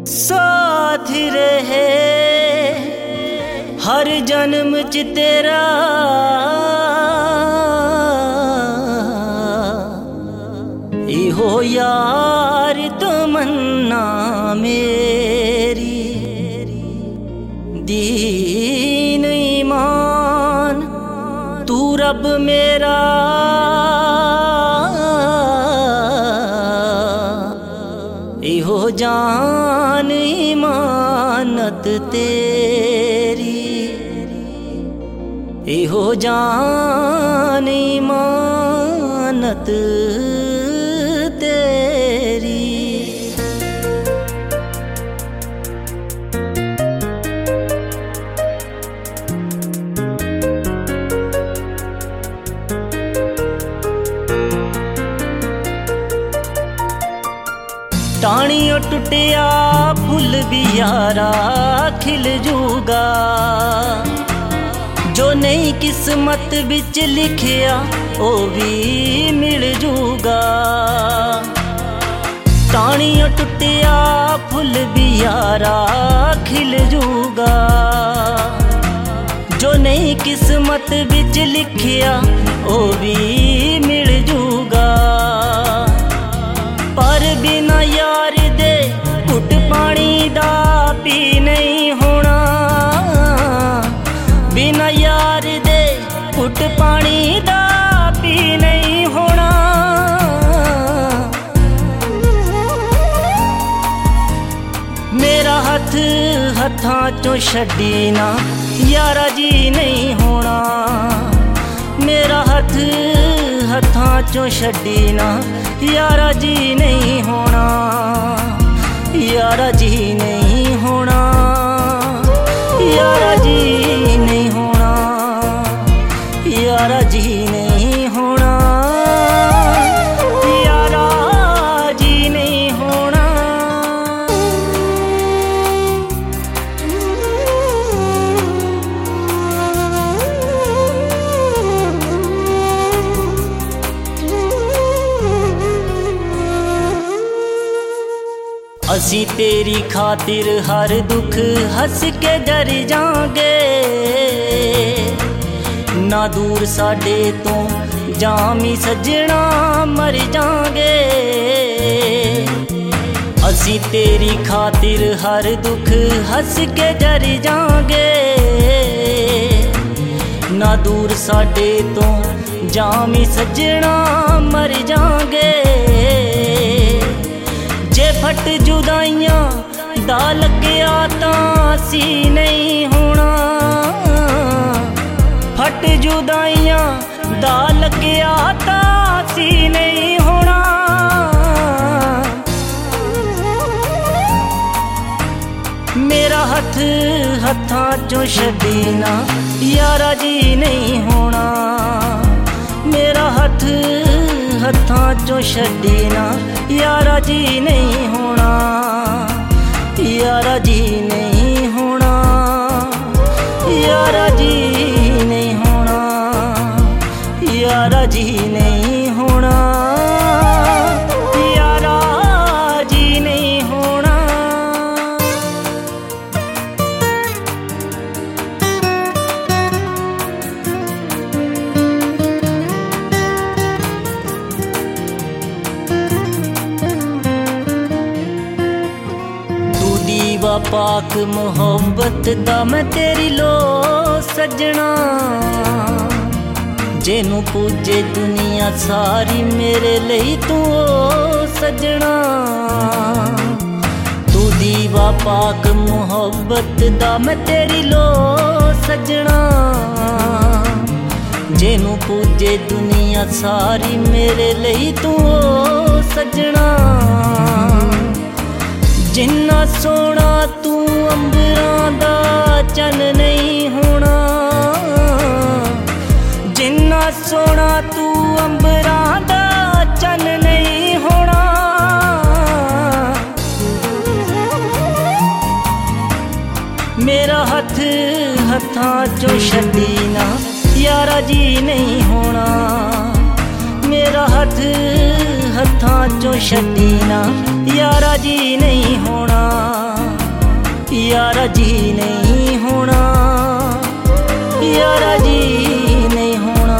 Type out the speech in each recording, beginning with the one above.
साथ रहे हर जन्म च तेरा, इहो यार तमन्ना मेरी। दीन ईमान तू रब मेरा, इहो जान ईमानत तेरी, इहो जान ईमानत तेरी। टाणियों टुटिया फुल भी यारा खिल जूगा, जो नहीं किस्मत बिच लिखिया ओ भी मिल जूगा। टाणियों टुटिया फुल भी यारा खिल जूगा, जो नहीं किस्मत बिच लिखिया ओ भी मिल जूगा। पर बिना यार दे घुट पानी दा पी नहीं होना, बिना यार दे घुट पानी दा पी नहीं होना। मेरा हथ हथां चों छड्डी ना यारा जी नहीं होना, मेरा हथ हथां चों छड्डी ना यारा जी नहीं होना, यारा जी नहीं होना, यारा जी नहीं होना, यारा जी नहीं होना, यारा जी नहीं होना। असी तेरी खातिर हर दुख हंस के डर जांगे, ना दूर साडे तो जामी सजना मर जांगे। असी तेरी खातिर हर दुख हंस के डर जांगे, ना दूर साडे तो जामी सजना मर जांगे। जे फट जुदाइयां दा लग्या तां सी नहीं होना, फट जुदाइयां दा लग्या तां सी नहीं होना। मेरा हथ हथां चों छड्डी ना यारा जी नहीं होना, मेरा हथ हथां चों छड्डी ना यारा जी नहीं होना, यारा जी नहीं होना, यारा जी नहीं होना, यारा जी नहीं होना, यारा जी नहीं होना। पाक मोहब्बत दा मैं तेरी लो सजना, जेनू पूजे दुनिया सारी मेरे लिए तू सजना। तू दीवा पाक मोहब्बत दा मैं तेरी लो सजना, जेनू पूजे दुनिया सारी मेरे लिए तू सजना। जिन्ना सोना तू अंबरां दा चन नहीं होना, जिन्ना सोना तू अंबरां दा चन नहीं होना। मेरा हथ हथां चों छड्डी ना यारा जी नहीं होना, मेरा हथ हथां चों छड्डी ना यारा जी नहीं होना। यारा जी नहीं होना, यारा जी नहीं होना,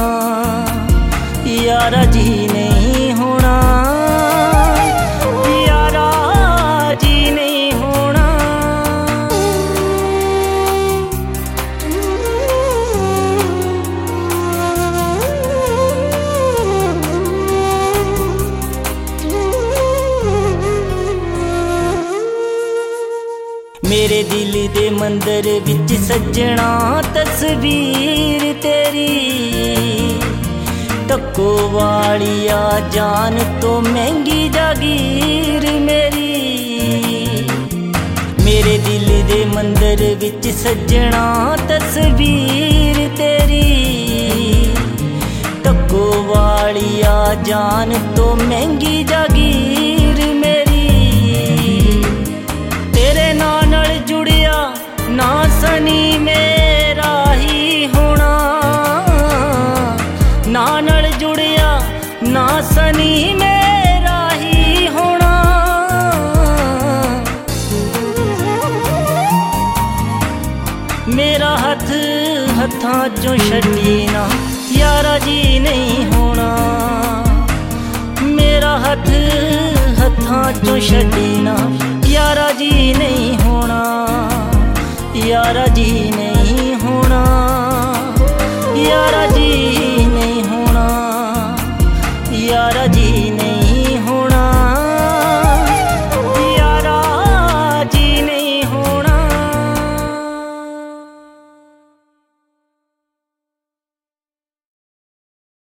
यारा जी नहीं होना, यारा जी नहीं होना। मेरे दिल दे मंदिर विच सजना तस्वीर तेरी, तक्को वालिया जान तो महंगी जागीर मेरी। मेरे दिल दे मंदिर विच सजना तस्वीर तेरी, तक्को वालिया जान तो महंगी जागीर मेरी। तेरे नाल जुड़िया ना सनी मेरा ही होना, नाल जुड़िया ना सनी मेरा ही होना। मेरा हथ हथां चों छड्डी ना, यारा जी नहीं होना। मेरा हथ हथां चों छड्डी ना, यारा जी नहीं होना, यारा जी नहीं होना, यारा जी नहीं होना, यारा जी नहीं